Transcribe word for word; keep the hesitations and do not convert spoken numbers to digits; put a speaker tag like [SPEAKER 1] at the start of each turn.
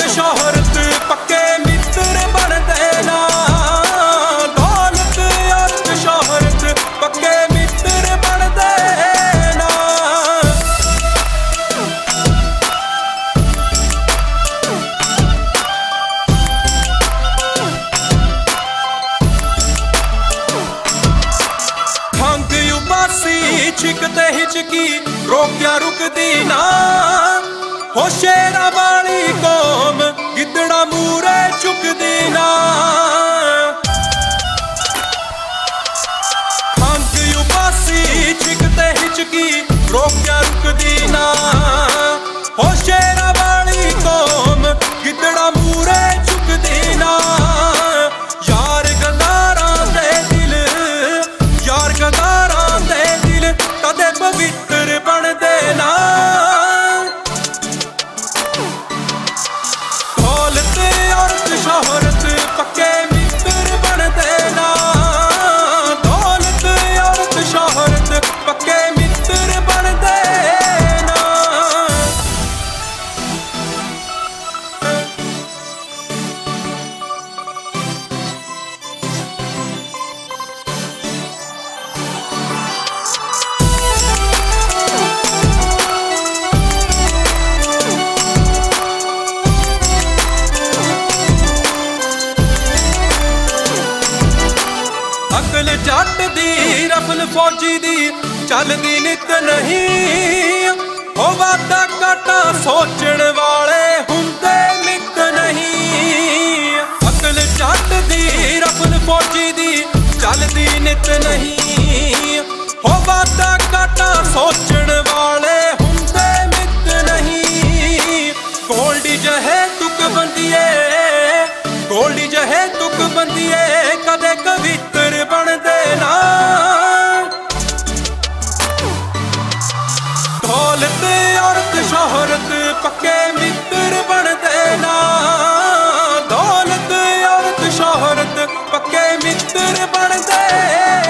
[SPEAKER 1] शोहरत पक्के मित्र बनते ना। दौलत अर्थ शोहरत पक्के मित्र बनते ना। खंग उबासी छिकते हिचकी रोकिया रुकदी ना। हो शेरा वाली कौम गिदड़ा मूरे चुकदी ना। खंग उबासी छिकते हिचकी रोकिया रुकदी ना। हो शेरा वाली कौम गिदड़ा मूरे चुकदी ना। यार गदारां दे दिल यार गदारां दे दिल कदे पवित्र बनदे ना। शोहरत पक्के मित्र बनते ना। दौलत अर्थ शोहरत पक्के मित्र बनते ना। अकल जट दी रफल फौजी दी चलदी नित नहीं। हो वादा घाटा सोचण वाले हुंदे मित नहीं। अकल जट दी रफल फौजी दी चलदी नित नहीं। हो वादा घाटा सोचण वाले हुंदे मित नहीं। गोल्डी जहे तुक बंदिए गोल्डी जहे तुक बंदिए कदे कवित्र बनदे ना। दौलत अर्थ शोहरत पक्के मित्र बनदे ना। दौलत अर्थ शोहरत पक्के मित्र बनदे